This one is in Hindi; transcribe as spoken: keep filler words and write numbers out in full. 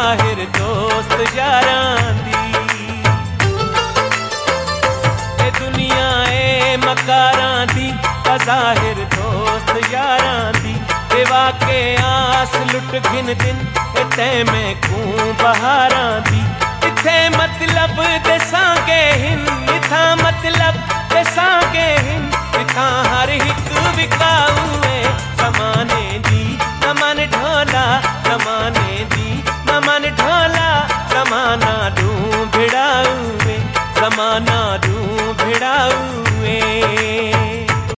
ज़ाहिर दोस्त यारां दी। ए दुनिया ए मकारां दी ज़ाहिर दोस्त यारां दी। ए वाके आस लुट घिन दिन ए तै मैं कूं बहारां दी। इत्थे मतलब दे सांगे हिन, इत्था मतलब दे सांगे हिन, इत्था हर हिक विकाऊ ए ज़माने दी न मन ढोला